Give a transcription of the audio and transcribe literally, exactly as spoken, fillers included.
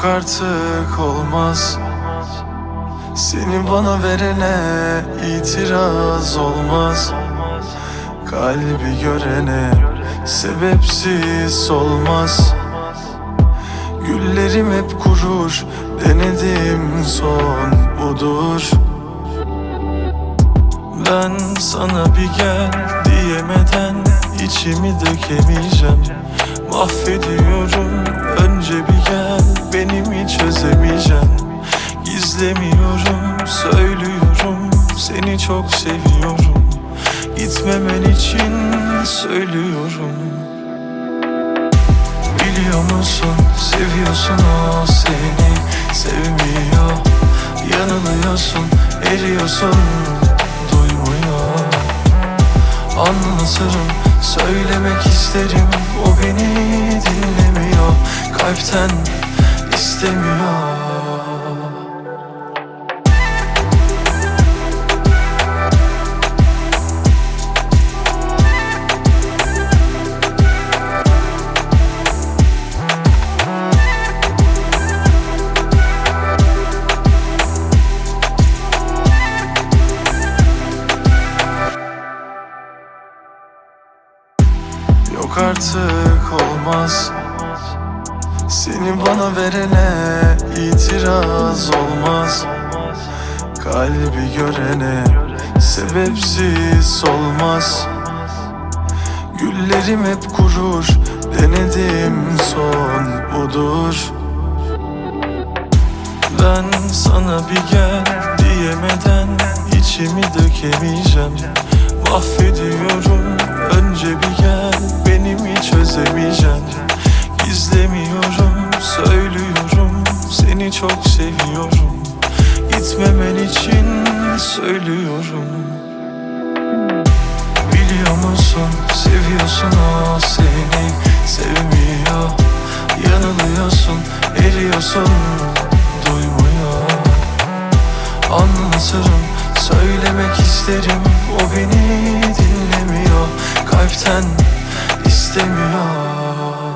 Yok artık olmaz, seni bana verene itiraz olmaz. Kalbi görene sebepsiz olmaz. Güllerim hep kurur, denedim son budur. Ben sana bir gel diyemeden içimi dökemeyeceğim. Mahvediyorum, önce bir gel, benimi çözemeyeceğim. Gizlemiyorum, söylüyorum, seni çok seviyorum. Gitmemen için söylüyorum. Biliyor musun, seviyorsun, o seni sevmiyor. Yanılıyorsun, eriyorsun, duymuyor. Anlatırım, söylemek isterim, o beni dinlemiyor. Kalpten istemiyor. Yok artık olmaz, seni bana verene itiraz olmaz. Kalbi görene sebepsiz olmaz. Güllerim hep kurur, denedim son budur. Ben sana bir gel diyemeden içimi dökemeyeceğim. Mahvediyorum, önce bir gel, benimi çözemeyeceğim. Gizlemiyorum, söylüyorum, seni çok seviyorum. Gitmemen için söylüyorum. Biliyor musun, seviyorsun, o seni sevmiyor. Yanılıyorsun, eriyorsun, duymuyor. Anlatırım, söylemek isterim, o beni dinlemiyor. Kalpten istemiyor.